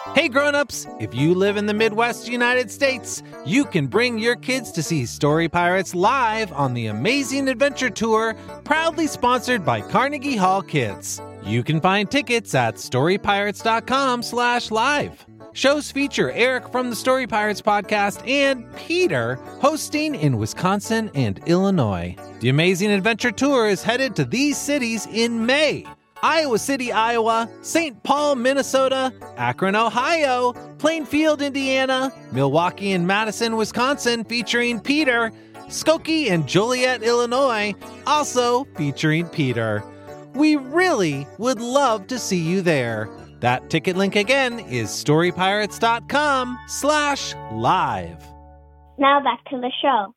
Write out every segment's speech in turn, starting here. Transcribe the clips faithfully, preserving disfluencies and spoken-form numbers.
Hey grown-ups, if you live in the Midwest United States, you can bring your kids to see Story Pirates live on the Amazing Adventure Tour, proudly sponsored by Carnegie Hall Kids. You can find tickets at storypirates.com slash live. Shows feature Eric from the Story Pirates podcast and Peter hosting in Wisconsin and Illinois. The Amazing Adventure Tour is headed to these cities in May: Iowa City, Iowa, Saint Paul, Minnesota, Akron, Ohio, Plainfield, Indiana, Milwaukee and Madison, Wisconsin, featuring Peter, Skokie and Joliet, Illinois, also featuring Peter. We really would love to see you there. That ticket link again is storypirates.com slash live. Now back to the show.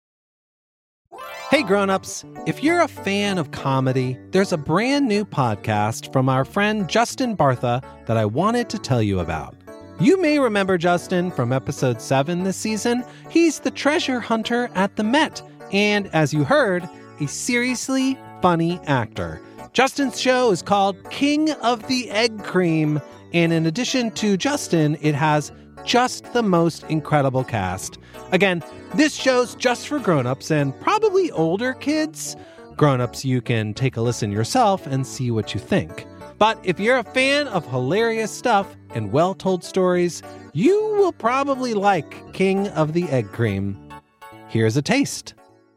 Hey grown-ups, if you're a fan of comedy, there's a brand new podcast from our friend Justin Bartha that I wanted to tell you about. You may remember Justin from episode seven this season. He's the treasure hunter at the Met, and as you heard, a seriously funny actor. Justin's show is called King of the Egg Cream, and in addition to Justin, it has just the most incredible cast. Again, this show's just for grown-ups and probably older kids. Grown-ups, you can take a listen yourself and see what you think. But if you're a fan of hilarious stuff and well-told stories, you will probably like King of the Egg Cream. Here's a taste.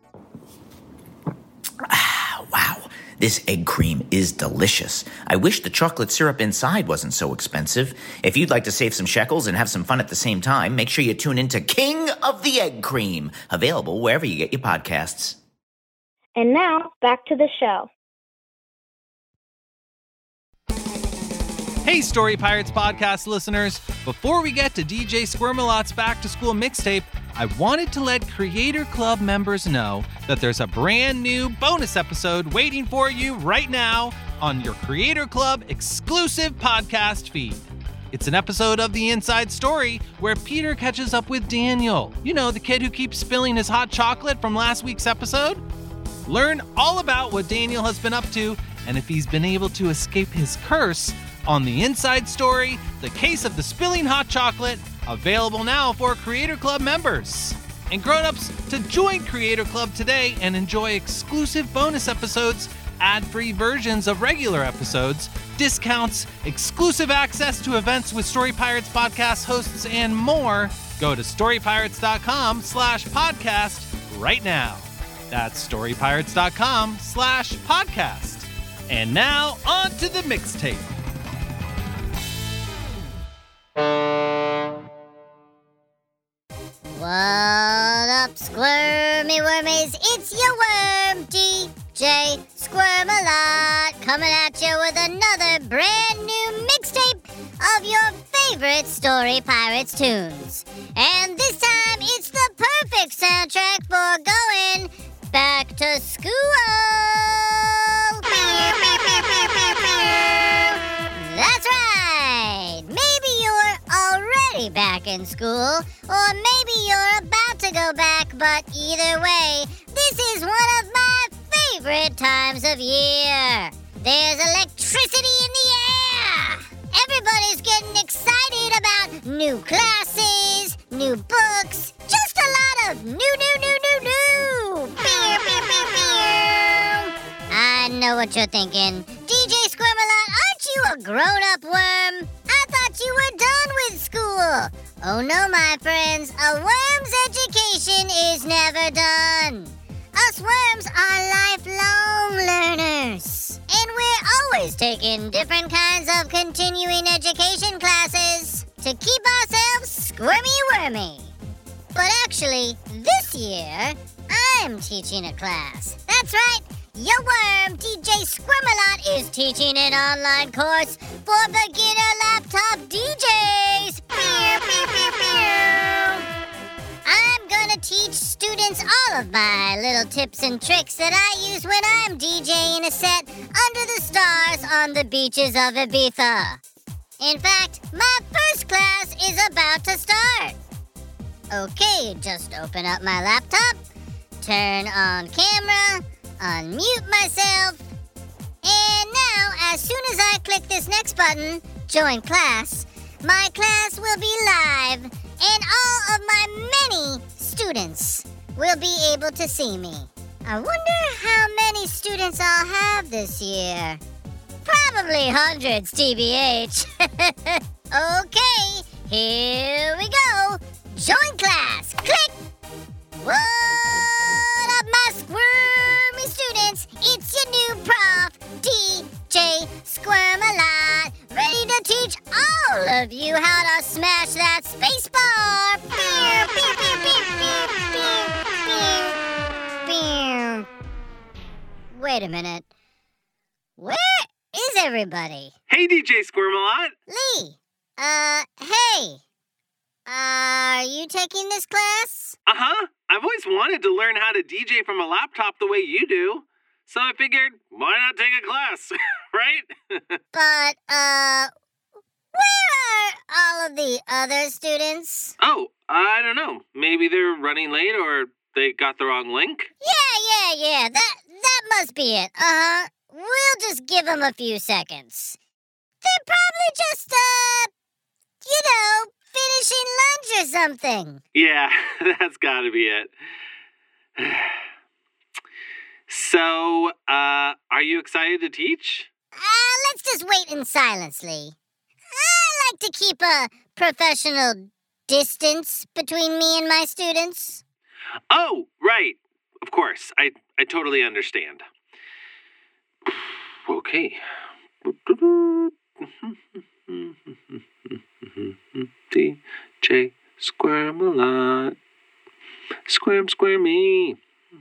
Wow, this egg cream is delicious. I wish the chocolate syrup inside wasn't so expensive. If you'd like to save some shekels and have some fun at the same time, make sure you tune into King of the Egg Cream, available wherever you get your podcasts. And now, back to the show. Hey Story Pirates podcast listeners, before we get to D J Squirmalot's Back to School mixtape, I wanted to let Creator Club members know that there's a brand new bonus episode waiting for you right now on your Creator Club exclusive podcast feed. It's an episode of The Inside Story where Peter catches up with Daniel. You know, the kid who keeps spilling his hot chocolate from last week's episode? Learn all about what Daniel has been up to and if he's been able to escape his curse on The Inside Story, The Case of the Spilling Hot Chocolate, available now for Creator Club members. And grown-ups, to join Creator Club today and enjoy exclusive bonus episodes, ad-free versions of regular episodes, discounts, exclusive access to events with Story Pirates podcast hosts, and more, go to storypirates.com slash podcast right now. That's storypirates.com slash podcast. And now, on to the mixtape. What up, squirmy wormies? It's your worm, D J Squirmalot, coming at you with another brand new mixtape of your favorite Story Pirates tunes. And this time, it's the perfect soundtrack for going back to school. That's right. Maybe you're already back in school, or maybe you're about to go back, but either way, this is one of my favorite times of year. There's electricity in the air. Everybody's getting excited about new classes, new books, just a lot of new, new, new, new, new. Pew, pew, pew, pew. I know what you're thinking. D J Squirmalot, aren't you a grown-up worm? I thought you were done with school. Oh no, my friends, a worm's education is never done. Us worms are lifelong learners, and we're always taking different kinds of continuing education classes to keep ourselves squirmy-wormy. But actually, this year, I'm teaching a class. That's right. Your worm, D J Squirmalot, is teaching an online course for beginner laptop D Js. Pew, pew, pew, pew. I'm gonna teach students all of my little tips and tricks that I use when I'm DJing a set under the stars on the beaches of Ibiza. In fact, my first class is about to start. Okay, just open up my laptop, turn on camera, unmute myself, and now, as soon as I click this next button, join class, my class will be live, and all of my many students will be able to see me. I wonder how many students I'll have this year. Probably hundreds, T B H. Okay, here we go. Join class. Click. What up, my squirmy students? It's your new prof, D J Squirmalot, ready to teach all of you how to smash that space bar. Pew, pew, pew, pew, pew, pew, pew. Wait a minute. Where is everybody? Hey, D J Squirmalot. Lee, uh, hey. Are you taking this class? Uh-huh. I've always wanted to learn how to D J from a laptop the way you do. So I figured, why not take a class, right? But, uh, where are all of the other students? Oh, I don't know. Maybe they're running late or they got the wrong link? Yeah, yeah, yeah. That, that must be it. Uh-huh. We'll just give them a few seconds. They're probably just, uh, you know, finishing lunch or something. Yeah, that's gotta be it. So, uh, are you excited to teach? Uh, let's just wait in silence, Lee. I like to keep a professional distance between me and my students. Oh, right. Of course. I, I totally understand. Okay. D J Squirmalot. Squirm, squirmy.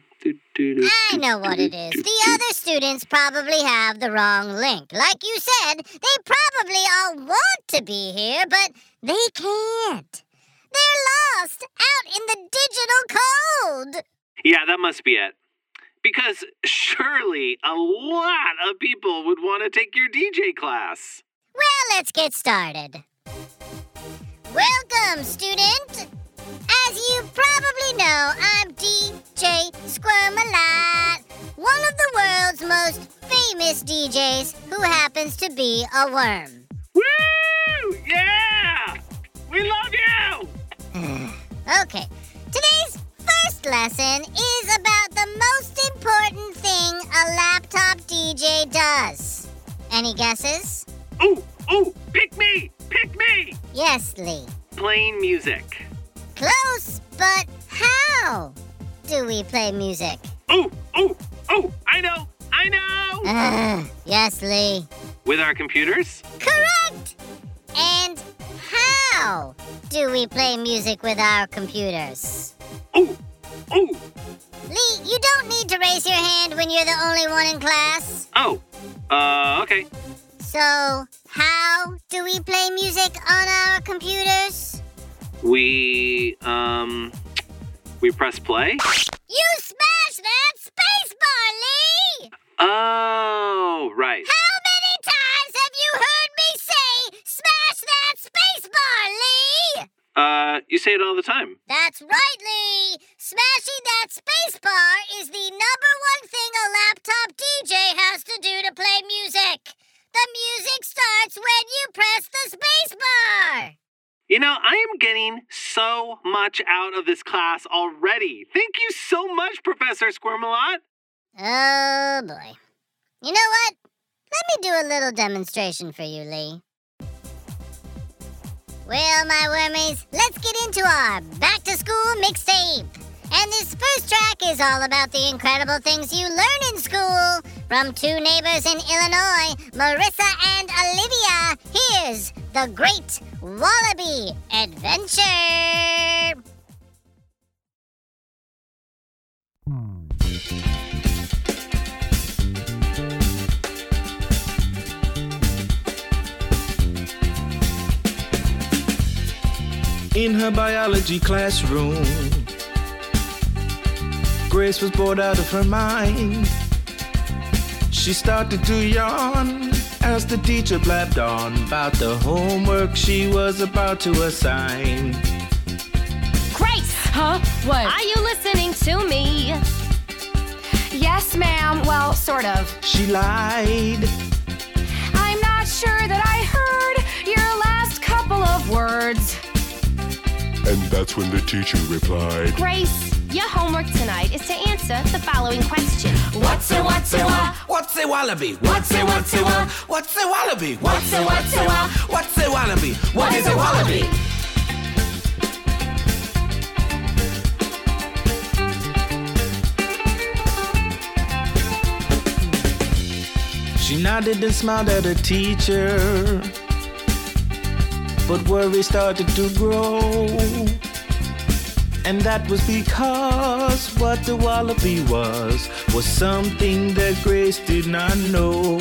I know what it is. The other students probably have the wrong link. Like you said, they probably all want to be here, but they can't. They're lost out in the digital code. Yeah, that must be it. Because surely a lot of people would want to take your D J class. Well, let's get started. Welcome, student. As you probably know, I'm D J Squirmalot, one of the world's most famous D Js who happens to be a worm. Woo! Yeah! We love you! Okay, today's first lesson is about the most important thing a laptop D J does. Any guesses? Ooh, ooh, pick me! Pick me! Yes, Lee. Playing music. Close, but how do we play music? Oh, oh, oh, I know, I know! Uh, yes, Lee. With our computers? Correct! And how do we play music with our computers? Oh, oh! Lee, you don't need to raise your hand when you're the only one in class. Oh, uh, okay. So, how do we play music on our computers? We, um, we press play? You smashed that spacebar, Lee! Oh, right. How many times have you heard me say, smash that spacebar, Lee? Uh, you say it all the time. That's right, Lee. Smashing that spacebar is the number one thing a laptop D J has to do to play music. The music starts when you press the space bar. You know, I am getting so much out of this class already. Thank you so much, Professor Squirmalot. Oh, boy. You know what? Let me do a little demonstration for you, Lee. Well, my wormies, let's get into our back-to-school mixtape. And this first track is all about the incredible things you learn in school. From two neighbors in Illinois, Marissa and Olivia, here's The Great Wallaby Adventure. In her biology classroom, Grace was bored out of her mind. She started to yawn as the teacher blabbed on about the homework she was about to assign. Grace! Huh? What? Are you listening to me? Yes, ma'am. Well, sort of. She lied. I'm not sure that I heard your last couple of words. And that's when the teacher replied, Grace, your homework tonight is to answer the following question. What's a what's a wa? What's a wallaby? What's a what's a wa? What's a wallaby? What's a what's a wa? What's a wallaby? What is a wallaby? She nodded and smiled at her teacher, but worry started to grow. And that was because what the wallaby was, was something that Grace did not know.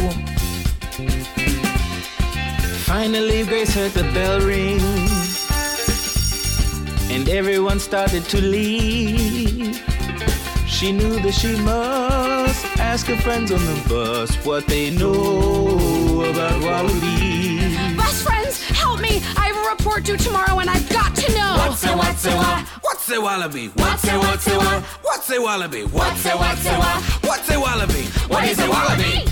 Finally, Grace heard the bell ring, and everyone started to leave. She knew that she must ask her friends on the bus what they know about wallabies. Bus friends, help me! I have a report due tomorrow and I've got to know! What's a what's a wa? What's a wallaby? What's a what's a wa? What's a wallaby? What's a what's a wa? What's a wallaby? What is a wallaby?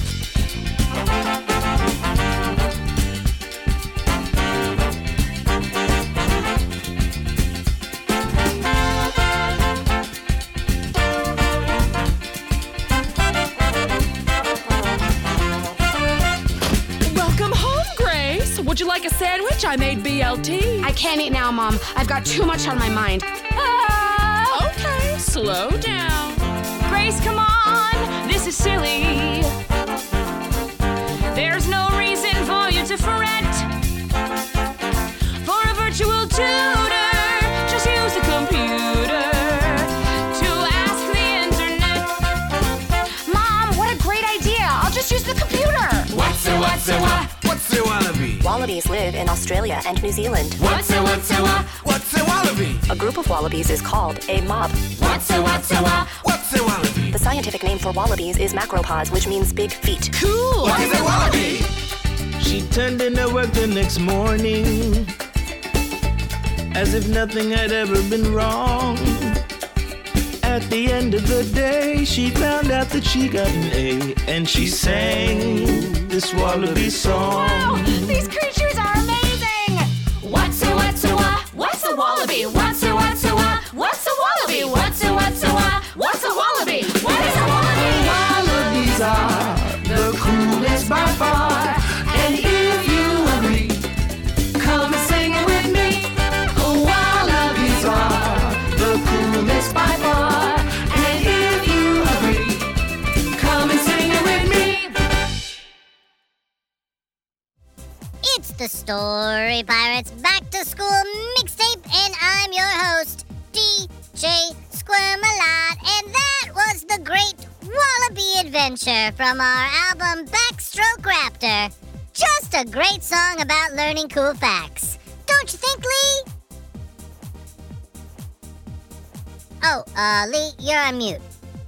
Would you like a sandwich? I made B L T. I can't eat now, Mom. I've got too much on my mind. Ah, okay, slow down. Grace, come on, this is silly. There's no reason for you to fret. For a virtual tutor, just use the computer to ask the internet. Mom, what a great idea! I'll just use the computer! What's a what's a wa? What's a wallaby? Wallabies live in Australia and New Zealand. What's a what's a wa? What's a wallaby? A group of wallabies is called a mob. What's a what's a wa? What's a wallaby? The scientific name for wallabies is macropods, which means big feet. Cool! What is a wallaby? She turned in her work the next morning, as if nothing had ever been wrong. At the end of the day, she found out that she got an A, and she sang this wallaby song. Wow, these creatures are amazing! What's a what's a wa? What's a wallaby? What's a what's a wa? What's a wallaby? What's a what's a wa? What's a wallaby? What is a wallaby? Wallabies are the coolest by far. And if you agree, come and sing it with me. Wallabies are the coolest by far. And if you agree, come and sing it with me. It's the Story Pirates Back to School Mixtape, and I'm your host, D J Squirmalot, and that was the Great Wallaby Adventure from our album Backstroke Raptor. Just a great song about learning cool facts. Don't you think, Lee? Oh, uh, Lee, you're on mute.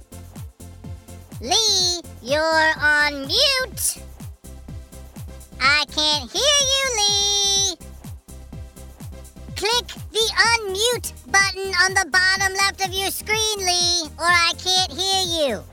Lee, you're on mute. I can't hear you, Lee. Click the unmute button on the bottom left of your screen, Lee, or I can't hear you.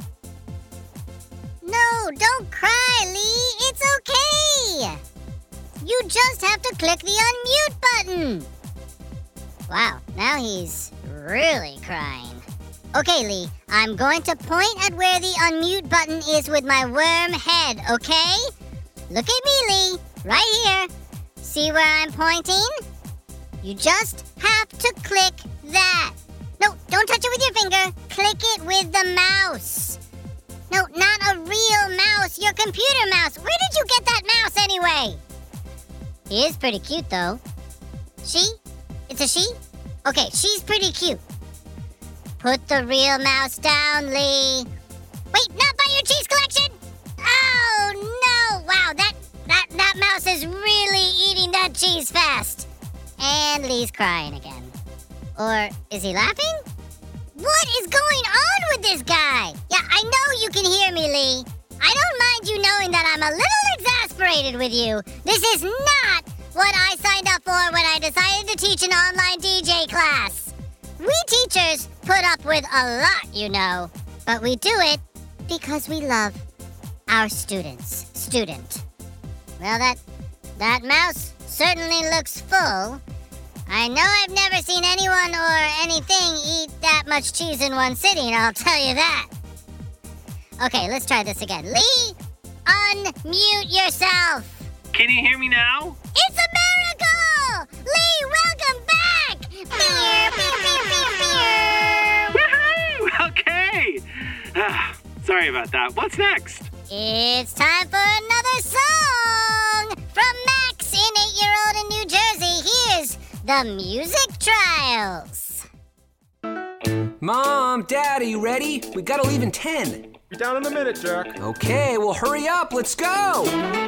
No, don't cry, Lee. It's okay. You just have to click the unmute button. Wow, now he's really crying. Okay, Lee, I'm going to point at where the unmute button is with my worm head, okay? Look at me, Lee, right here. See where I'm pointing? You just have to click that. No, don't touch it with your finger. Click it with the mouse. No, not a real mouse, your computer mouse. Where did you get that mouse anyway? He is pretty cute, though. She? It's a she? Okay, she's pretty cute. Put the real mouse down, Lee. Wait, not by your cheese collection! Oh, no! Wow, that, that, that mouse is really eating that cheese fast. And Lee's crying again. Or is he laughing? What is going on with this guy? Yeah, I know you can hear me, Lee. I don't mind you knowing that I'm a little exasperated with you. This is not what I signed up for when I decided to teach an online D J class. We teachers put up with a lot, you know. But we do it because we love our students. Student. Well, that, that mouse certainly looks full. I know I've never seen anyone or anything eat that much cheese in one sitting, I'll tell you that. Okay, let's try this again. Lee, unmute yourself. Can you hear me now? It's a miracle! Lee, welcome back! Beer, beer, beer, beer, beer. Woohoo! Okay. Ah, sorry about that. What's next? It's time for another song! From Max in eight-year-old in New Jersey, here's The Music Trials. Mom, Daddy, ready? We gotta leave in ten. Be down in a minute, Jack. Okay, well hurry up, let's go!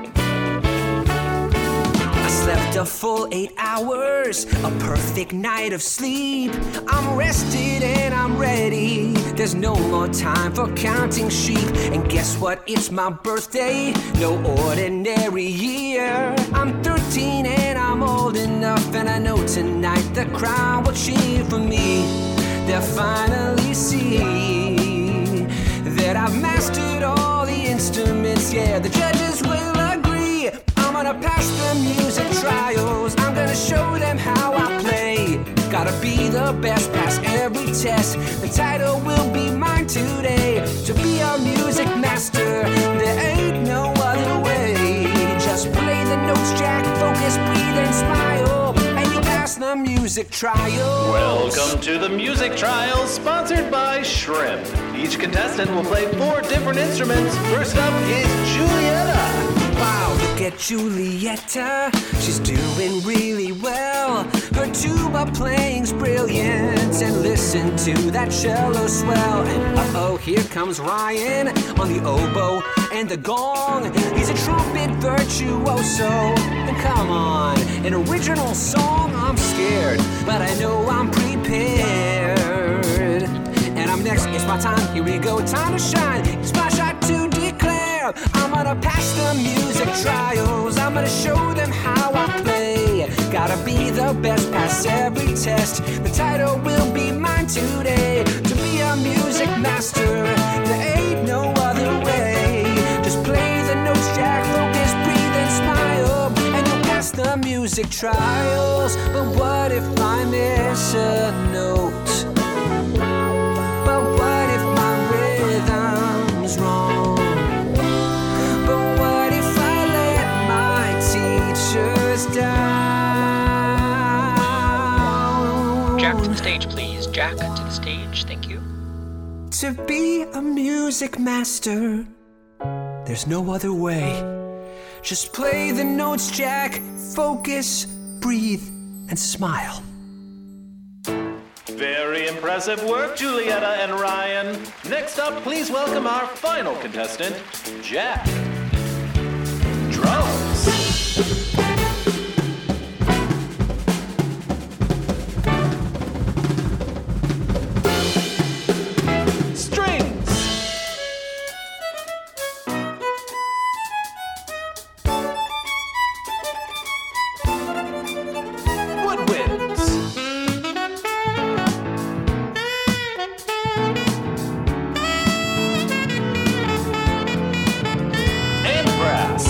I slept a full eight hours, a perfect night of sleep. I'm rested and I'm ready. There's no more time for counting sheep. And guess what? It's my birthday, no ordinary year. I'm thirteen and I'm old enough, and I know tonight the crowd will cheer for me. They'll finally see that I've mastered all the instruments. Yeah, the judges will agree. I'm gonna pass the music trials. I'm gonna show them how I play. Gotta be the best, pass every test. The title will be mine today. To be a music master, there ain't no other way. Just play the notes, Jack, focus, breathe, and smile, and you pass the music trials. Welcome to the Music Trials, sponsored by Shrimp. Each contestant will play four different instruments. First up is Julietta. Wow, look at Julietta, she's doing really well. Her tuba playing's brilliant, and listen to that cello swell. And uh-oh, here comes Ryan on the oboe and the gong. He's a trumpet virtuoso. And come on, an original song, I'm scared, but I know I'm prepared. And I'm next, it's my time, here we go, time to shine. It's my shot to declare. I'm gonna pass the music trials. I'm gonna show them how I play. Gotta be the best, pass every test. The title will be mine today. To be a music master, there ain't no other way. Just play the notes, Jack, focus, breathe, and smile, and you'll pass the music trials. But what if I miss a note? But what if my rhythm's wrong? But what if I let my teachers down? Jack to the stage, please. Jack to the stage, thank you. To be a music master, there's no other way. Just play the notes, Jack, focus, breathe, and smile. Very impressive work, Julietta and Ryan. Next up, please welcome our final contestant, Jack. Drums. Strings. Woodwinds. And brass.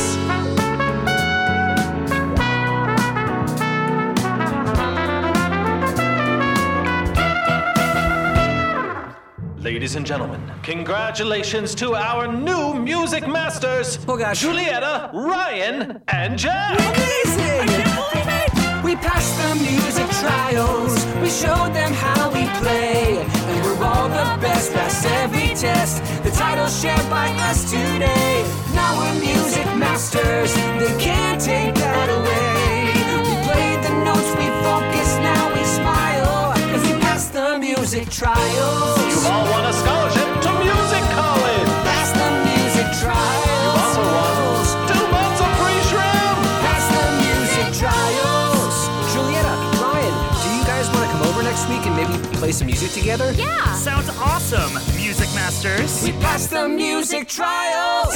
Ladies and gentlemen, congratulations to our new music masters, Oh gosh. Julietta, Ryan, and Jack. Amazing! We passed the music trials. We showed them how we play, and we're all the best, pass every test. The title's shared by us today. Now we're music masters. They can't take that away. We played the notes, we focus, now we smile, 'cause we passed the music trials. You've all won a scholarship to music college. Pass the music trials. You've also won two months of free shrimp. Pass the music trials. Julietta, Ryan, do you guys want to come over next week and maybe play some music together? Yeah. Sounds awesome, music masters. We passed the music trials.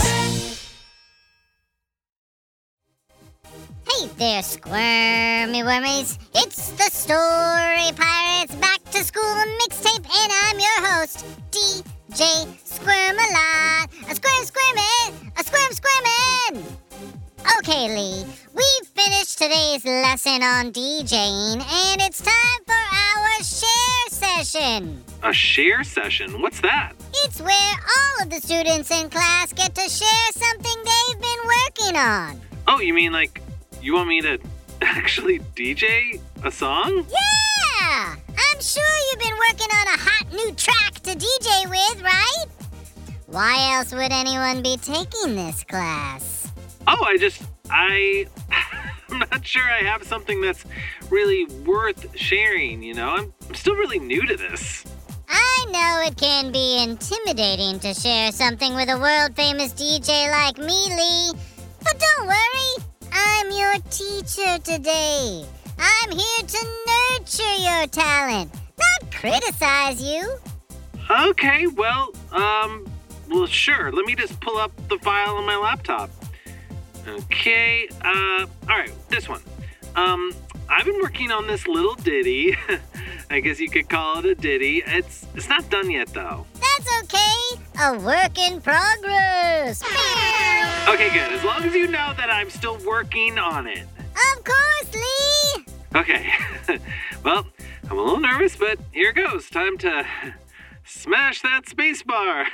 Hey there, squirmy wormies. It's the Story Pirates Back to School Mixtape, and I'm your host, D J Squirmalot. A squirm squirmin', a squirm squirmin'. Okay, Lee, we've finished today's lesson on DJing, and it's time for our share session. A share session? What's that? It's where all of the students in class get to share something they've been working on. Oh, you mean like you want me to actually D J a song? Yeah! I'm sure you've been working on a hot new track to D J with, right? Why else would anyone be taking this class? Oh, I just, I, I'm not sure I have something that's really worth sharing, you know? I'm, I'm still really new to this. I know it can be intimidating to share something with a world-famous D J like me, Lee. But don't worry, I'm your teacher today. I'm here to nurture your talent, not criticize you. Okay, well, um, well, sure. Let me just pull up the file on my laptop. Okay, uh, all right, this one. Um, I've been working on this little ditty. I guess you could call it a ditty. It's it's not done yet, though. That's okay. A work in progress. Okay, good. As long as you know that I'm still working on it. Of course, Lee. Okay. Well, I'm a little nervous, but here goes. Time to smash that space bar.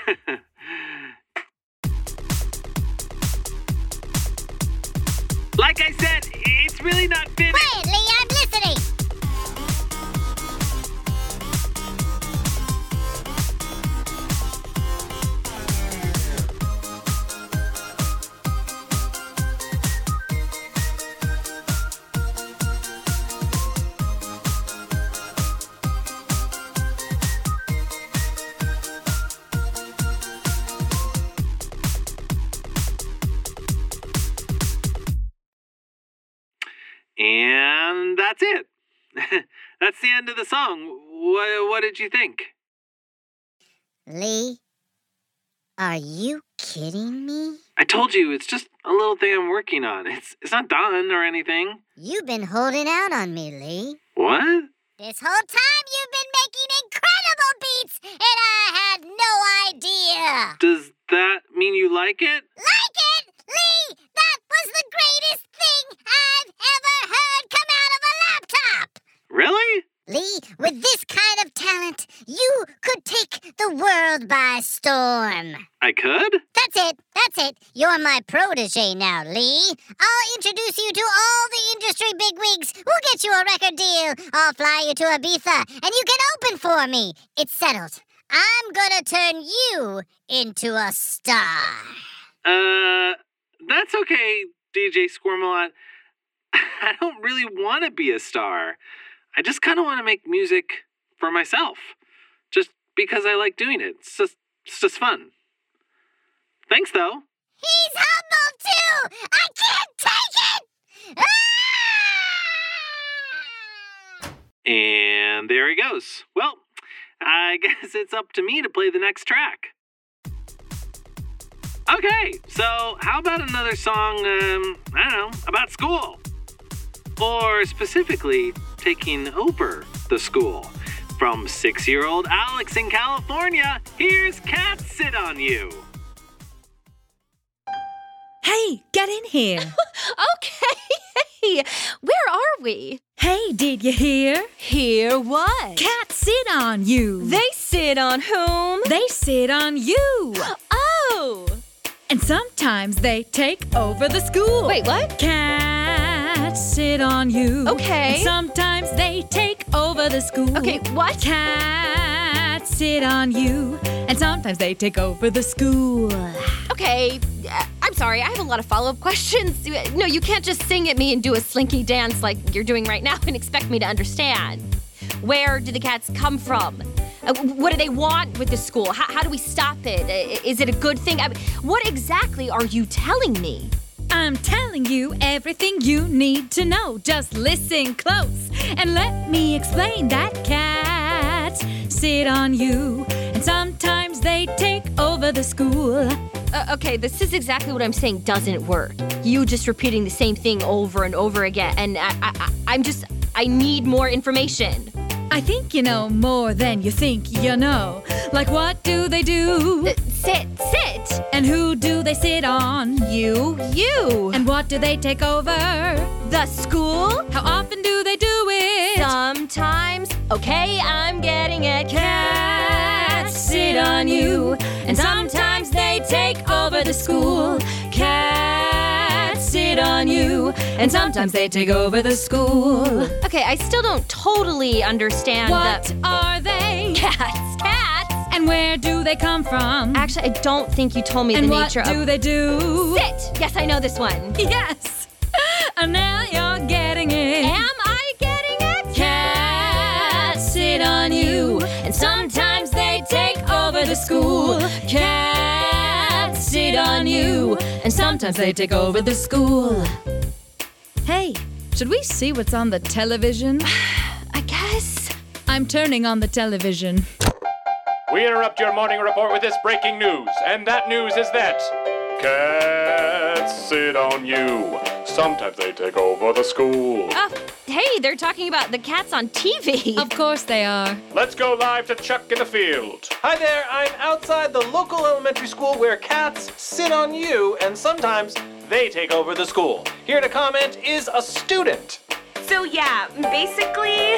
Like I said, it's really not finished. Quiet, Lee, I'm listening. And that's it. That's the end of the song. What, what did you think? Lee, are you kidding me? I told you, it's just a little thing I'm working on. It's it's not done or anything. You've been holding out on me, Lee. What? This whole time you've been making incredible beats, and I had no idea. Does that mean you like it? Like it? Lee, that was the greatest thing I've ever heard come out of a laptop. Really? Lee, with this kind of talent, you could take the world by storm. I could? That's it. That's it. You're my protege now, Lee. I'll introduce you to all the industry bigwigs. We'll get you a record deal. I'll fly you to Ibiza, and you can open for me. It's settled. I'm gonna turn you into a star. Uh, that's okay, D J Squirmalot. I don't really want to be a star. I just kind of want to make music for myself. Just because I like doing it. It's just, it's just fun. Thanks, though. He's humble, too! I can't take it! Ah! And there he goes. Well, I guess it's up to me to play the next track. Okay, so how about another song, um, I don't know, about school? Or specifically, taking over the school. From six-year-old Alex in California, here's Cats Sit on You. Hey, get in here. Okay, hey, where are we? Hey, did you hear? Hear what? Cats sit on you. They sit on whom? They sit on you. Oh. And sometimes they take over the school. Wait, what? Cats sit on you. Okay. And sometimes they take over the school. Okay, what? Cats sit on you. And sometimes they take over the school. Okay, uh, I'm sorry, I have a lot of follow-up questions. No, you can't just sing at me and do a slinky dance like you're doing right now and expect me to understand. Where do the cats come from? Uh, what do they want with the school? How, how do we stop it? Uh, is it a good thing? I mean, what exactly are you telling me? I'm telling you everything you need to know. Just listen close and let me explain that cats sit on you. And sometimes they take over the school. Uh, okay, this is exactly what I'm saying doesn't work. You just repeating the same thing over and over again. And I, I, I, I'm just, I need more information. I think you know more than you think you know. Like what do they do? Uh, sit, sit. Right. And who do they sit on? You, you. And what do they take over? The school? How often do they do it? Sometimes. Okay, I'm getting it. Cats sit on you, and sometimes they take over the school. Cats sit on you, and sometimes they take over the school. Okay, I still don't totally understand What the... are they? Cats, cats. And where do they come from? Actually, I don't think you told me and the what nature of... And what do they do? Sit! Yes, I know this one. Yes! And now you're getting it. Am I getting it? Cats sit on you, and sometimes they take over the school. Cats sit on you, and sometimes they take over the school. Hey, should we see what's on the television? I guess. I'm turning on the television. We interrupt your morning report with this breaking news, and that news is that cats sit on you. Sometimes they take over the school. Oh, hey, they're talking about the cats on T V. Of course they are. Let's go live to Chuck in the field. Hi there, I'm outside the local elementary school where cats sit on you and sometimes they take over the school. Here to comment is a student. So yeah, basically,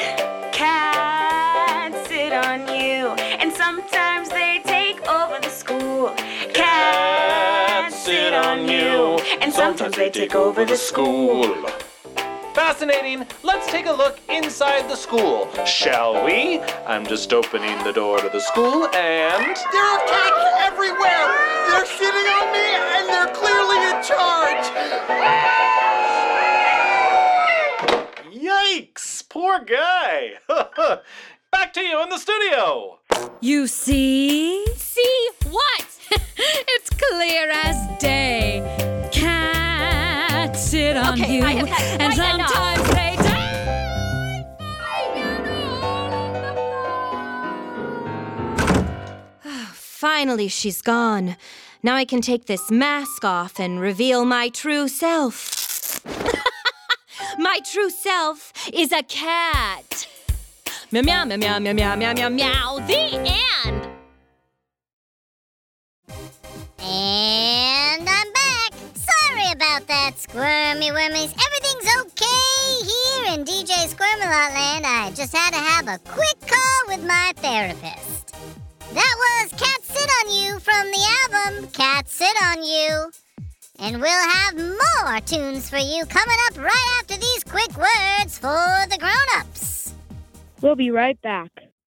cats sit on you, and sometimes they take over the school. Cats sit on you, and sometimes they take over the school. Fascinating. Let's take a look inside the school, shall we? I'm just opening the door to the school and... There are cats everywhere! They're sitting on me and they're clearly in charge! Yikes! Poor guy! Back to you in the studio! You see? See what? It's clear as day. Cats sit on okay, you, I have had and quite sometimes enough. they Finally, she's gone. Now I can take this mask off and reveal my true self. My true self is a cat. Meow, meow, meow, meow, meow, meow, meow, meow, meow. The end. And I'm back. Sorry about that, Squirmy Wormies. Everything's okay here in D J Squirmalot Land. I just had to have a quick call with my therapist. That was Cats Sit On You from the album Cats Sit On You. And we'll have more tunes for you coming up right after these quick words for the grown-ups. We'll be right back.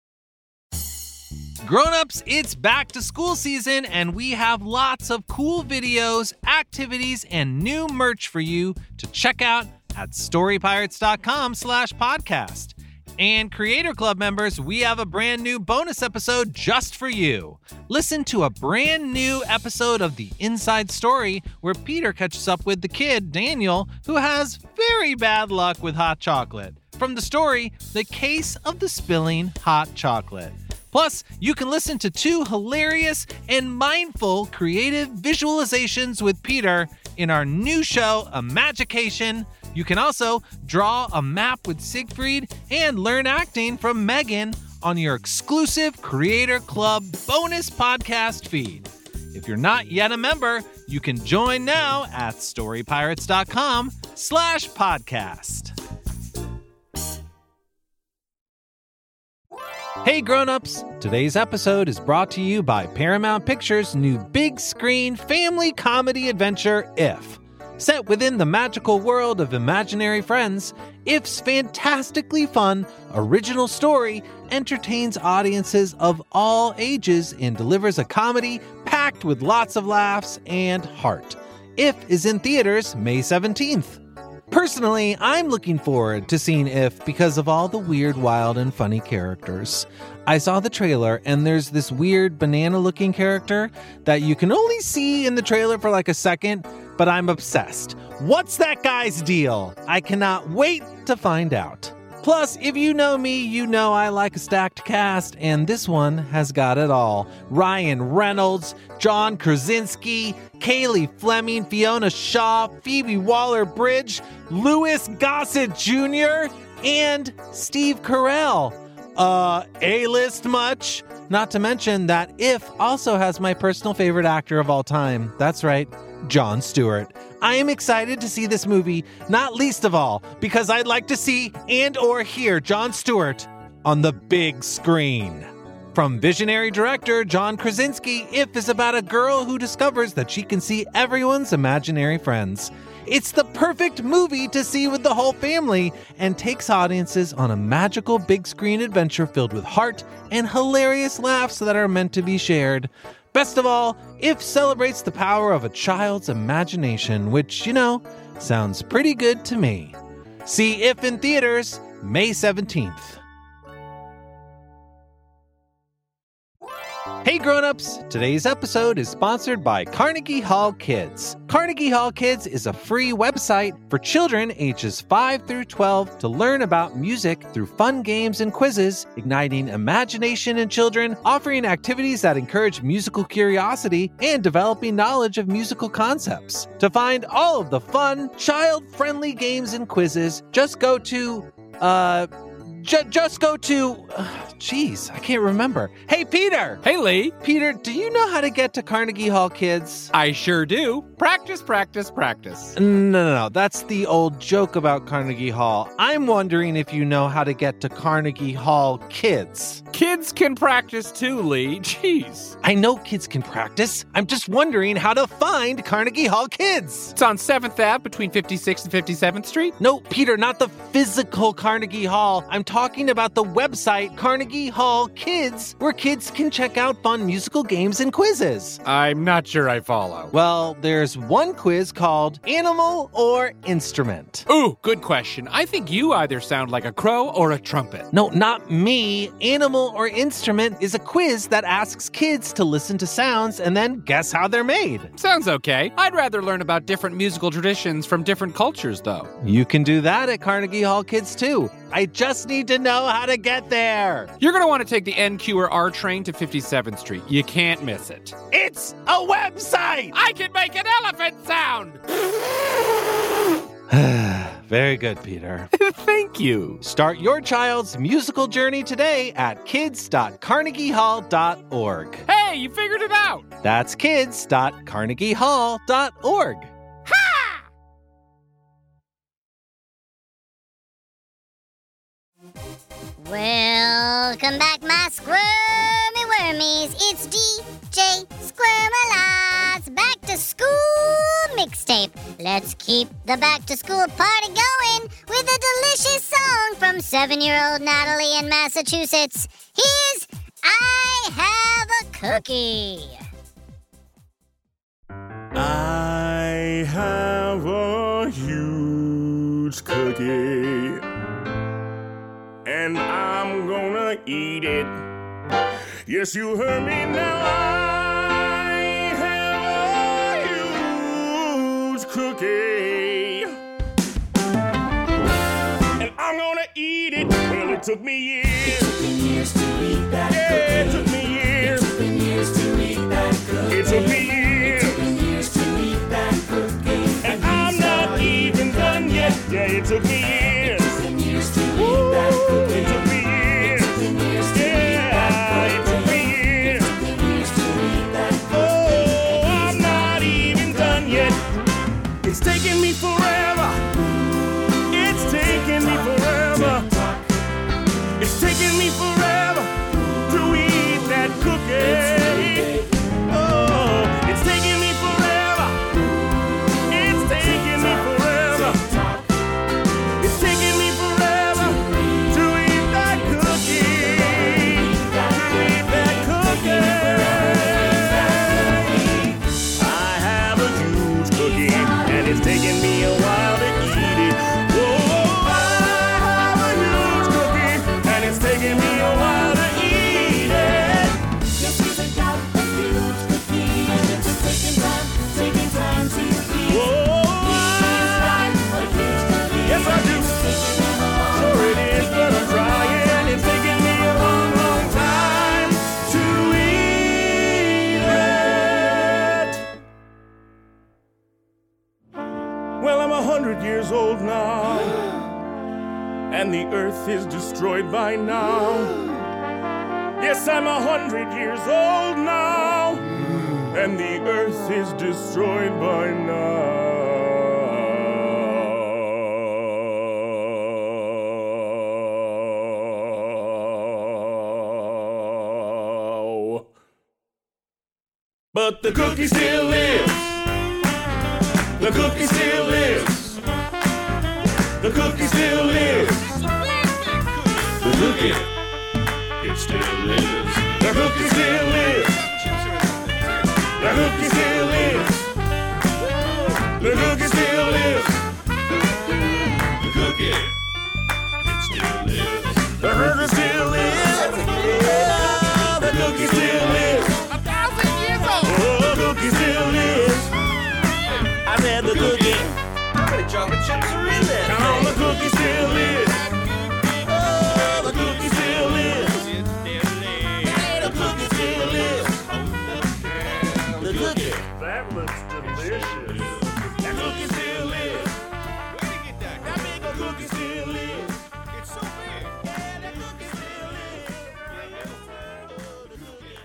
Grown-ups, it's back to school season, and we have lots of cool videos, activities, and new merch for you to check out at storypirates.com slash podcast. And Creator Club members, we have a brand new bonus episode just for you. Listen to a brand new episode of The Inside Story where Peter catches up with the kid, Daniel, who has very bad luck with hot chocolate. From the story, The Case of the Spilling Hot Chocolate. Plus, you can listen to two hilarious and mindful creative visualizations with Peter in our new show, Imagication. You can also draw a map with Siegfried and learn acting from Megan on your exclusive Creator Club bonus podcast feed. If you're not yet a member, you can join now at storypirates.com slash podcast. Hey grown-ups, today's episode is brought to you by Paramount Pictures' new big screen family comedy adventure, If. Set within the magical world of imaginary friends, If's fantastically fun, original story entertains audiences of all ages and delivers a comedy packed with lots of laughs and heart. If is in theaters May seventeenth. Personally, I'm looking forward to seeing If because of all the weird, wild, and funny characters. I saw the trailer, and there's this weird banana-looking character that you can only see in the trailer for like a second, but I'm obsessed. What's that guy's deal? I cannot wait to find out. Plus, if you know me, you know I like a stacked cast, and this one has got it all. Ryan Reynolds, John Krasinski, Kaylee Fleming, Fiona Shaw, Phoebe Waller-Bridge, Louis Gossett Junior, and Steve Carell. Uh, A-list much? Not to mention that If also has my personal favorite actor of all time. That's right, Jon Stewart. I am excited to see this movie, not least of all, because I'd like to see and or hear Jon Stewart on the big screen. From visionary director John Krasinski, If is about a girl who discovers that she can see everyone's imaginary friends. It's the perfect movie to see with the whole family and takes audiences on a magical big screen adventure filled with heart and hilarious laughs that are meant to be shared. Best of all, If celebrates the power of a child's imagination, which, you know, sounds pretty good to me. See If in theaters May seventeenth. Hey grown-ups! Today's episode is sponsored by Carnegie Hall Kids. Carnegie Hall Kids is a free website for children ages five through twelve to learn about music through fun games and quizzes, igniting imagination in children, offering activities that encourage musical curiosity, and developing knowledge of musical concepts. To find all of the fun, child-friendly games and quizzes, just go to, uh... J- just go to... Jeez, uh, I can't remember. Hey, Peter! Hey, Lee! Peter, do you know how to get to Carnegie Hall Kids? I sure do. Practice, practice, practice. No, no, no. That's the old joke about Carnegie Hall. I'm wondering if you know how to get to Carnegie Hall Kids. Kids can practice too, Lee. Jeez. I know kids can practice. I'm just wondering how to find Carnegie Hall Kids. It's on seventh Avenue between fifty-sixth and fifty-seventh Street? No, Peter, not the physical Carnegie Hall. I'm talking about the website Carnegie Hall Kids, where kids can check out fun musical games and quizzes. I'm not sure I follow. Well, there's one quiz called Animal or Instrument. Ooh, good question. I think you either sound like a crow or a trumpet. No, not me. Animal or Instrument is a quiz that asks kids to listen to sounds and then guess how they're made. Sounds okay. I'd rather learn about different musical traditions from different cultures, though. You can do that at Carnegie Hall Kids, too. I just need to know how to get there. You're going to want to take the N Q or R train to fifty-seventh Street. You can't miss it. It's a website! I can make an elephant sound! Very good, Peter. Thank you. Start your child's musical journey today at kids dot carnegie hall dot org. Hey, you figured it out! That's kids dot carnegie hall dot org. Welcome back, my squirmy wormies. It's D J Squirmalot's Back to School Mixtape. Let's keep the back to school party going with a delicious song from seven-year-old Natalie in Massachusetts. Here's I Have a Cookie. I have a huge cookie, and I'm gonna eat it. Yes, you heard me now. I have a huge cookie, and I'm gonna eat it. Well, it took me years. It took me years to eat that yeah, cookie. It took me years. It took me years to eat that cookie. It took me years. It took me years to eat that cookie. And I'm not even done yet. Yeah, it took me years. It took me years to eat that cookie. It took me years. It took me years to eat that cookie. It took me years. It took me years to eat that cookie. Oh, I'm not even done yet. It's taking me forever. It's taking me forever. It's taking me forever to eat that cookie. Oh, it's taking me forever. It's taking me forever. earth is destroyed by now. Yes, I'm a hundred years old now, and the earth is destroyed by now. But the cookie still lives. The cookie still lives. The cookie still lives. The cookie, it still lives. The cookie still lives. The cookie still lives. The cookie still lives. The cookie, it still lives. The cookie still lives. Yeah, the cookie still lives. A thousand years old. Oh, the cookie still lives. I said the cookie. How many chocolate chips are in there? Come on, the cookie still lives. Oh, the cookie still lives. Hey, the cookie still lives. The cookie. That looks delicious. That cookie still lives. Where did you get that? That big cookie still lives. It's so big. Yeah, that cookie still lives. Oh, the cookie.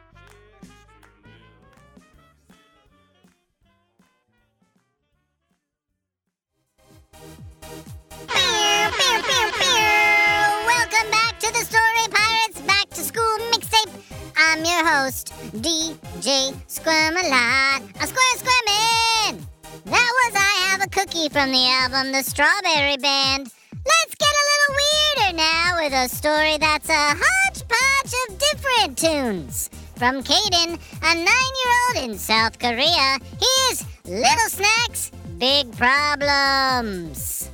Welcome back to the Story Pirates Back to School Mixtape. I'm your host, D J Squirmalot. A square squirmin'! That was I Have a Cookie from the album The Strawberry Band. Let's get a little weirder now with a story that's a hodgepodge of different tunes. From Kaden, a nine-year-old in South Korea, here's Little Snacks, Big Problems.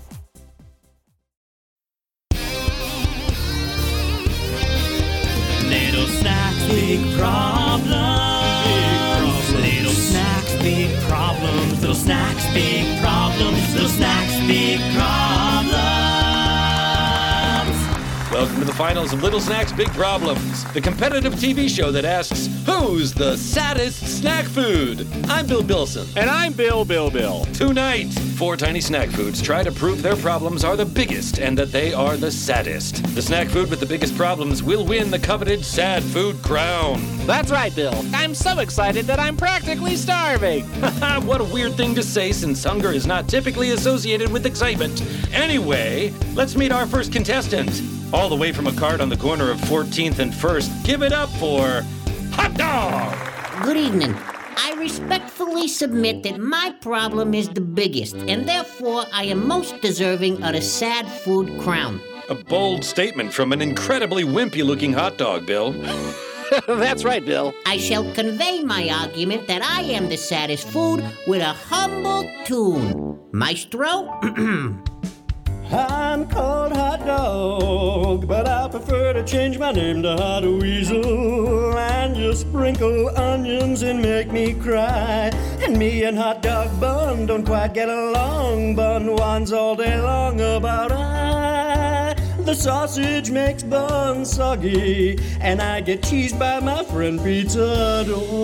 Little snacks, big problems. Little snacks, big problems. Little snacks, big problems. Little snacks, big problems. Welcome to the finals of Little Snacks Big Problems, the competitive T V show that asks, who's the saddest snack food? I'm Bill Bilson. And I'm Bill Bill Bill. Tonight, four tiny snack foods try to prove their problems are the biggest and that they are the saddest. The snack food with the biggest problems will win the coveted sad food crown. That's right, Bill. I'm so excited that I'm practically starving. What a weird thing to say since hunger is not typically associated with excitement. Anyway, let's meet our first contestant. All the way from a cart on the corner of fourteenth and first, give it up for Hot Dog! Good evening. I respectfully submit that my problem is the biggest, and therefore I am most deserving of the sad food crown. A bold statement from an incredibly wimpy-looking hot dog, Bill. That's right, Bill. I shall convey my argument that I am the saddest food with a humble tune. Maestro? I'm called Hot Dog, but I prefer to change my name to Hot Weasel and just sprinkle onions and make me cry. And me and Hot Dog Bun don't quite get along. Bun whines all day long about I. The sausage makes Bun soggy, and I get teased by my friend Pizza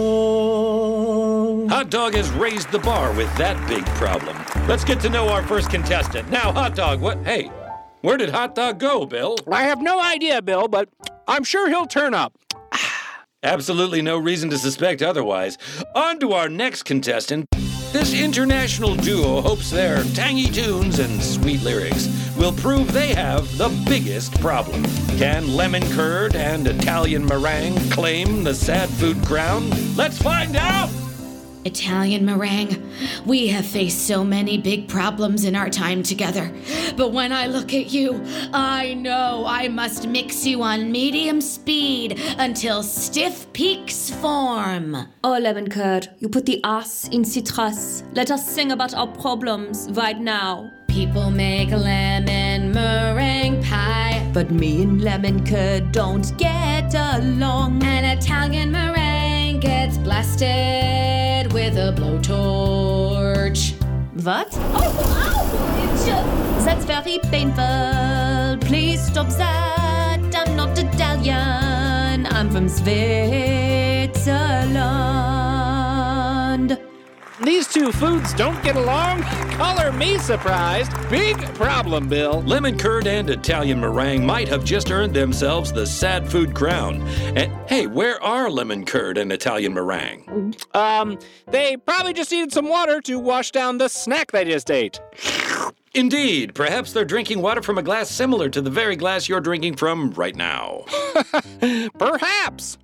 Dog. Hot Dog has raised the bar with that big problem. Let's get to know our first contestant. Now, Hot Dog, what? Hey, where did Hot Dog go, Bill? I have no idea, Bill, but I'm sure he'll turn up. Absolutely no reason to suspect otherwise. On to our next contestant. This international duo hopes their tangy tunes and sweet lyrics will prove they have the biggest problem. Can lemon curd and Italian meringue claim the sad food crown? Let's find out! Italian meringue, we have faced so many big problems in our time together. But when I look at you, I know I must mix you on medium speed until stiff peaks form. Oh, lemon curd, you put the ass in citrus. Let us sing about our problems right now. People make lemon meringue pie, but me and lemon curd don't get along. An Italian meringue gets blasted with a blowtorch. What? Oh, ow! That's very painful. Please stop that. I'm not Italian. I'm from Switzerland. These two foods don't get along? Color me surprised. Big problem, Bill. Lemon curd and Italian meringue might have just earned themselves the sad food crown. And hey, where are lemon curd and Italian meringue? Um, they probably just needed some water to wash down the snack they just ate. Indeed. Perhaps they're drinking water from a glass similar to the very glass you're drinking from right now. Perhaps.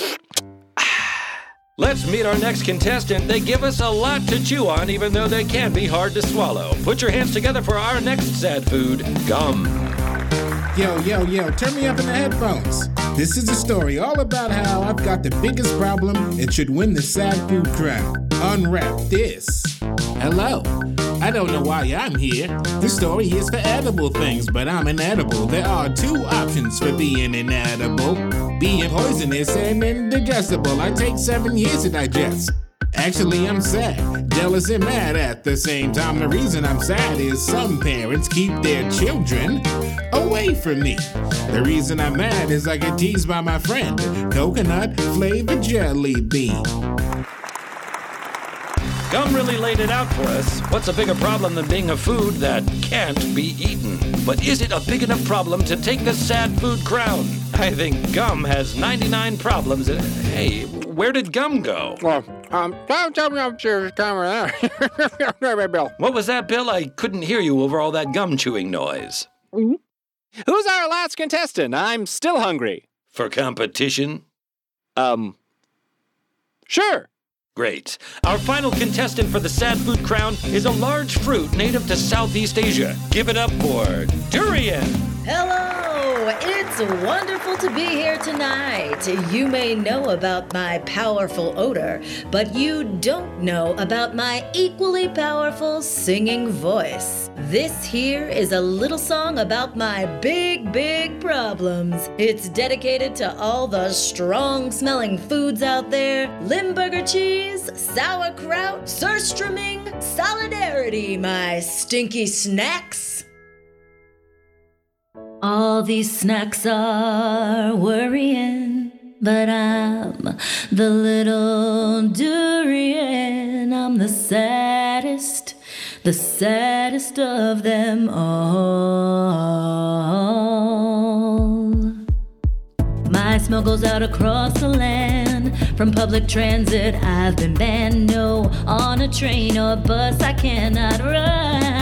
Let's meet our next contestant. They give us a lot to chew on, even though they can be hard to swallow. Put your hands together for our next sad food, gum. Yo, yo, yo, turn me up in the headphones. This is a story all about how I've got the biggest problem and should win the sad food crown. Unwrap this. Hello. I don't know why I'm here. This story is for edible things, but I'm inedible. There are two options for being inedible. Being poisonous and indigestible. I take seven years to digest. Actually, I'm sad, jealous and mad at the same time. The reason I'm sad is some parents keep their children away from me. The reason I'm mad is I get teased by my friend, coconut flavored jelly bean. Gum really laid it out for us. What's a bigger problem than being a food that can't be eaten? But is it a big enough problem to take the sad food crown? I think gum has ninety-nine problems. Hey, where did gum go? Well, um, tell me I'm serious camera there. Bill. What was that, Bill? I couldn't hear you over all that gum chewing noise. Mm-hmm. Who's our last contestant? I'm still hungry. For competition? Um, sure. Great. Our final contestant for the sad food crown is a large fruit native to Southeast Asia. Give it up for durian. Hello! It's wonderful to be here tonight. You may know about my powerful odor, but you don't know about my equally powerful singing voice. This here is a little song about my big, big problems. It's dedicated to all the strong-smelling foods out there. Limburger cheese, sauerkraut, surströmming, solidarity, my stinky snacks. All these snacks are worrying, but I'm the little durian. I'm the saddest, the saddest of them all. My smell goes out across the land. From public transit I've been banned. No, on a train or bus I cannot ride.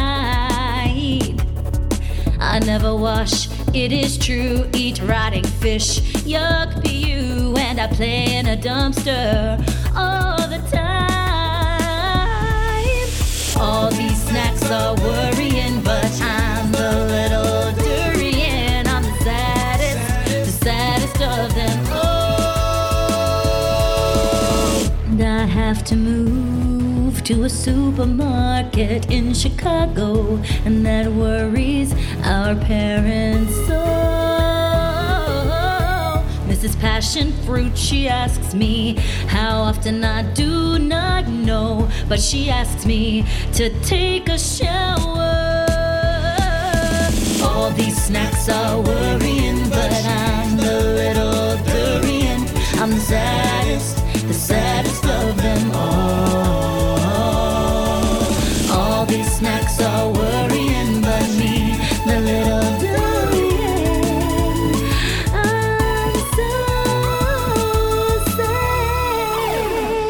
I never wash, it is true, eat rotting fish, yuck pu, and I play in a dumpster all the time. All these snacks are worrying, but I'm the little durian. I'm the saddest, the saddest of them all. And I have to move to a supermarket in Chicago, and that worries our parents so. Missus Passion Fruit, she asks me how often. I do not know, but she asks me to take a shower. All these snacks are worrying, but I'm the little durian. I'm the saddest, the saddest of them all. All these snacks are worrying, but me, the little durian, I'm so sad.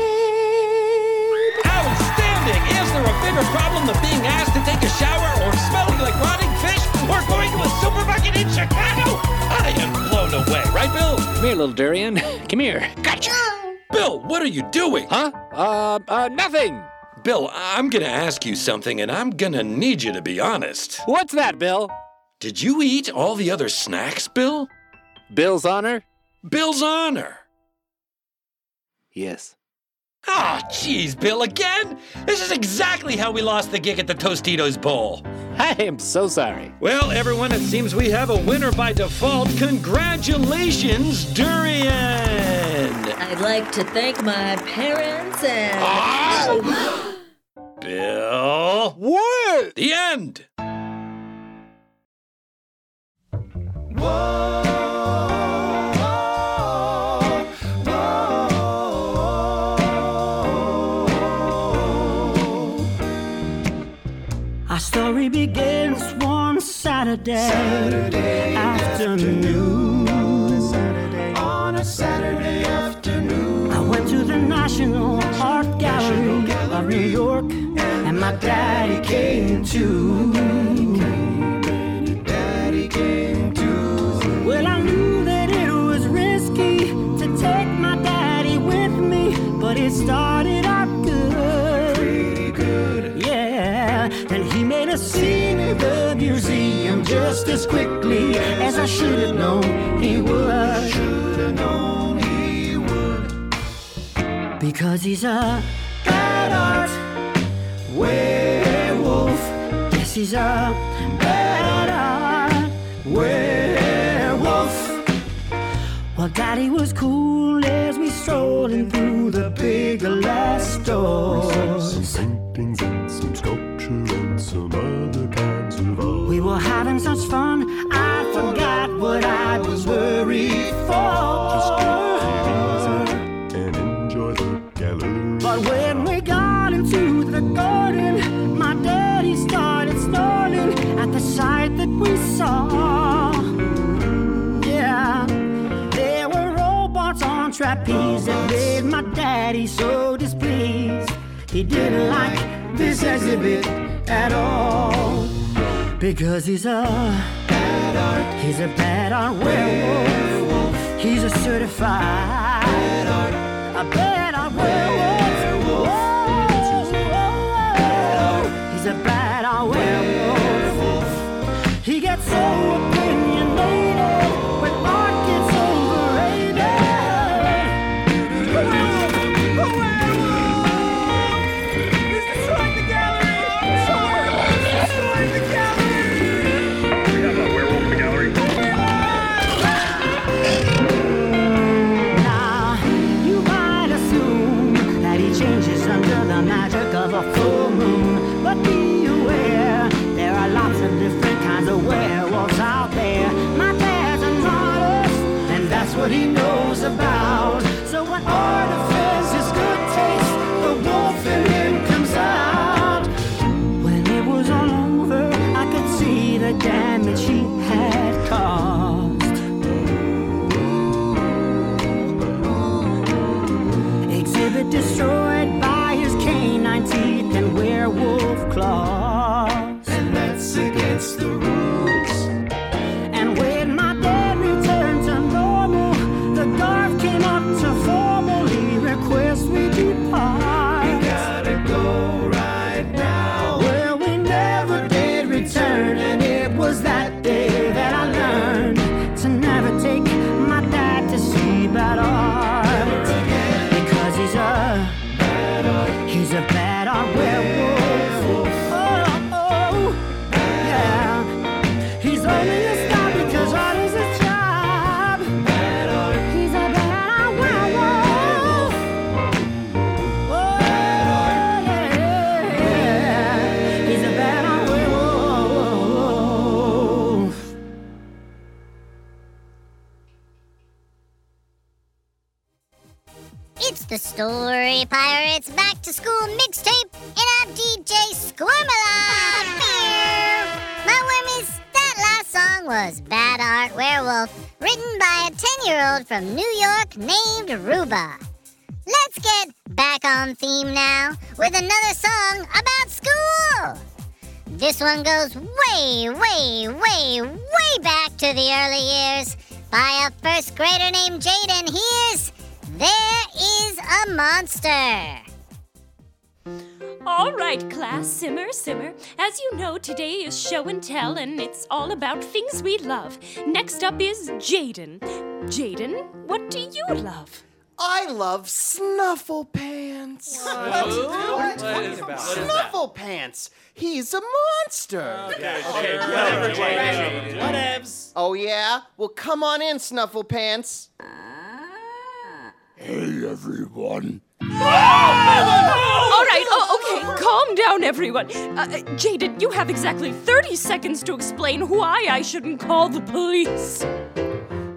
Outstanding! Is there a bigger problem than being asked to take a shower or smelling like rotting fish or going to a supermarket in Chicago? I am blown away, right, Bill? Come here, little durian. Come here. Gotcha! Bill, what are you doing? Huh? Uh, uh, nothing. Bill, I'm gonna ask you something, and I'm gonna need you to be honest. What's that, Bill? Did you eat all the other snacks, Bill? Bill's honor? Bill's honor. Yes. Ah, oh, jeez, Bill, again? This is exactly how we lost the gig at the Tostitos Bowl. I am so sorry. Well, everyone, it seems we have a winner by default. Congratulations, Durian! I'd like to thank my parents and... Ah! Bill. What? The end. Whoa. begins one Saturday, Saturday afternoon. Saturday, on a Saturday afternoon. I went to the National Art Gallery of New York, and my daddy came too. Daddy came too. Well, I knew that it was risky to take my daddy with me, but it started out good. Pretty good. Yeah, and he made a scene in the museum just as quickly as I should have known he would. Should have known he would. Because he's a bad art werewolf. Yes, he's a bad art werewolf. Well, Daddy was cool as we strolling through the big glass doors. Some paintings and some sculpture and some other kinds of art. We were having such fun, I forgot what I was worried for. Just take it easy and enjoy the gallery. But when we got into the garden, my daddy started snorting at the sight that we saw. Yeah, there were robots on trapeze that made my daddy so displeased. He didn't like this exhibit at all. Because he's a bad art, he's a bad art werewolf. He's a certified bad art, a bad art werewolf. He's a bad art werewolf. He gets so opinionated when art gets overrated. He's destroying the gallery. He's destroying the gallery. We have a werewolf in the gallery. Now, you might assume that he changes under the magic of a full moon. But be aware, there are lots of different kinds of werewolves out there. My dad's an artist, and that's what he knows about. So when art offends his good taste, the wolf in him comes out. When it was all over, I could see the damage he had caused. Exhibit destroyed by his canine teeth and werewolf claws. And that's against the rules. And when my dad returned to normal, the guard came up to formally request we depart. We gotta go right now. Well, we never did return, and it was that day that I learned to never take my dad to see bad art. Because he's a bad art, he's a bad art werewolf. Oh, oh, yeah. He's only a star because art is his job. Bad art. He's a bad art werewolf. Oh, yeah. He's a bad art werewolf. It's the Story Pirates Back to School mixtape, and I'm D J Squirmalot. My wormies, that last song was Bad Art Werewolf, written by a ten-year-old from New York named Ruba. Let's get back on theme now with another song about school. This one goes way, way, way, way back to the early years by a first grader named Jaden. Here's There Is a Monster. All right, class, simmer, simmer. As you know, today is show and tell, and it's all about things we love. Next up is Jaden. Jaden, what do you love? I love Snuffle Pants. What? What are you talking about? Snuffle Pants. He's a monster. Okay, okay, whatever, Jaden. Whatevs. Oh, yeah? Well, come on in, Snuffle Pants. Hey, everyone. All right, oh, okay, calm down, everyone. Uh, Jaden, you have exactly thirty seconds to explain why I shouldn't call the police. There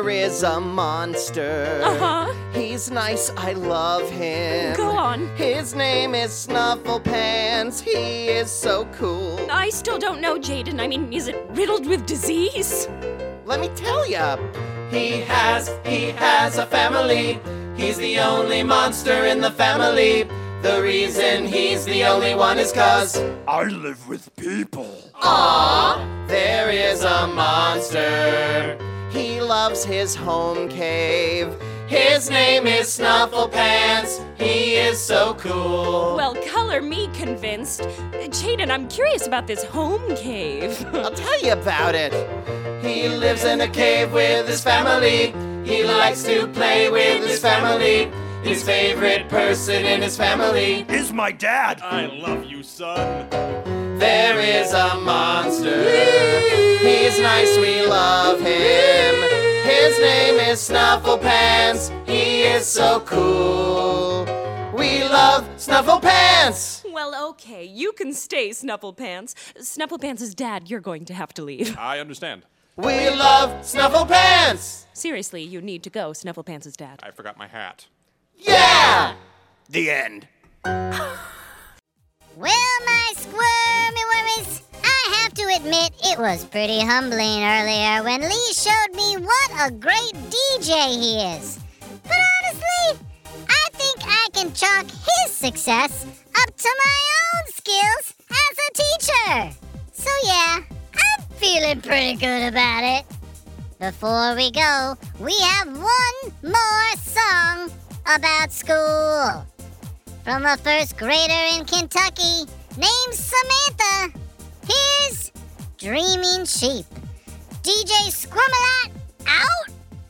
There is a monster. Uh-huh. He's nice, I love him. Go on. His name is Snufflepants. He is so cool. I still don't know, Jaden. I mean, is it riddled with disease? Let me tell ya. He has, he has a family. He's the only monster in the family. The reason he's the only one is 'cause I live with people. Aww. There is a monster. He loves his home cave. His name is Snufflepants. He is so cool. Well, color me convinced. Jaden, I'm curious about this home cave. I'll tell you about it. he lives in a cave with his family. He likes to play with his family. His favorite person in his family is my dad. I love you, son. There is a monster. He's nice, we love him. His name is Snufflepants. He is so cool. We love Snufflepants. Well, okay, you can stay, Snufflepants. Snufflepants' dad, you're going to have to leave. I understand. We love Snufflepants. Seriously, you need to go, Snufflepants' dad. I forgot my hat. Yeah! The end. Well, my squirmy wormies, I have to admit it was pretty humbling earlier when Lee showed me what a great D J he is. But honestly, I think I can chalk his success up to my own skills as a teacher. So yeah, I'm feeling pretty good about it. Before we go, we have one more song about school. From a first grader in Kentucky named Samantha, here's Dreaming Sheep. D J Squirmalot, out!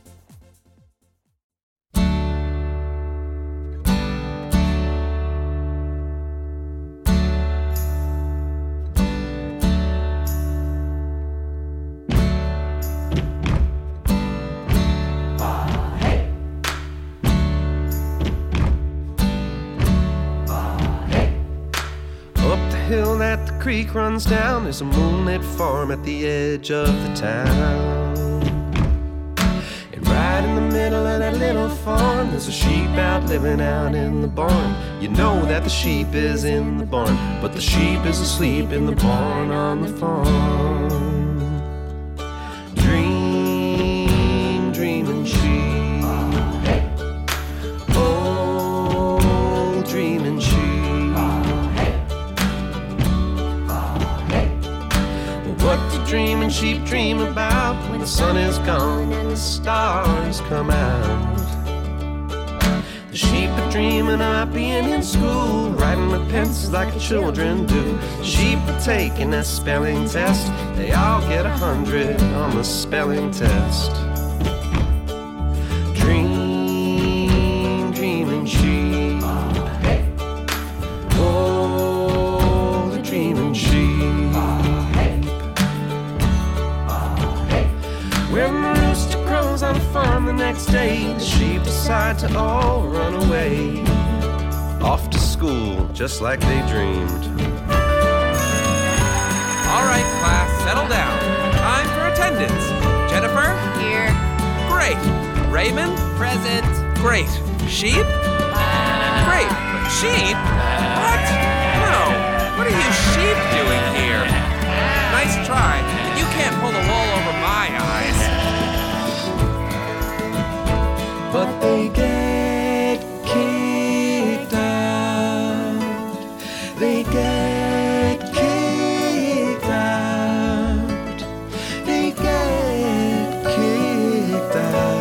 Hill that the creek runs down, there's a moonlit farm at the edge of the town. And right in the middle of that little farm, there's a sheep out living out in the barn. You know that the sheep is in the barn, but the sheep is asleep in the barn on the farm. Dream, dreaming sheep. Oh, dreaming sheep. What do dreaming sheep dream about when the sun is gone and the stars come out? The sheep are dreaming about being in school, writing with pencils like the children do. The sheep are taking a spelling test. They all get a hundred on the spelling test. Dream, dreaming sheep. Oh, the dreaming sheep. When the rooster crows on the farm the next day, the sheep decide to all run away, off to school just like they dreamed. All right, class, settle down. Time for attendance. Jennifer? Here. Great. Raymond? Present. Great. Sheep? Great. Sheep? What? No. What are you sheep doing here? Nice try, but you can't pull the wool over my eyes. But they get kicked out. They get kicked out. They get kicked out.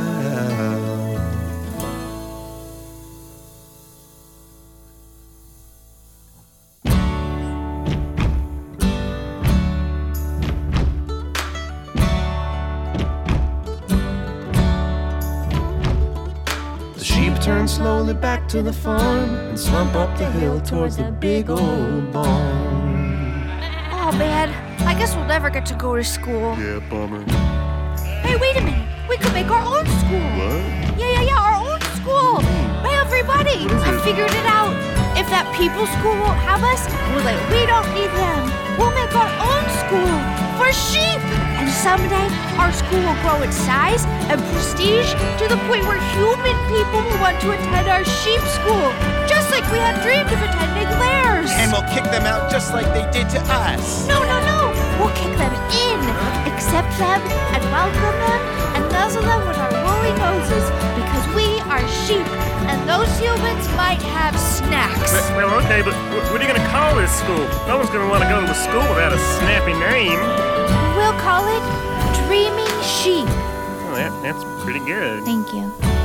Turn slowly back to the farm and slump up the hill towards the big old barn. Oh man, I guess we'll never get to go to school. Yeah, bummer. Hey, wait a minute. We could make our own school. What? Yeah, yeah, yeah, our own school. Hey, everybody, I it? figured it out. If that people's school won't have us, we're like, we don't need them. We'll make our own school for sheep. And And someday, our school will grow in size and prestige to the point where human people will want to attend our sheep school, just like we had dreamed of attending theirs. And we'll kick them out just like they did to us. No, no, no. We'll kick them in, accept them, and welcome them, and nuzzle them with our woolly noses, because we are sheep, and those humans might have snacks. Well, okay, but what are you going to call this school? No one's going to want to go to a school without a snappy name. We'll call it Dreaming Sheep. Well, that, that's pretty good. Thank you.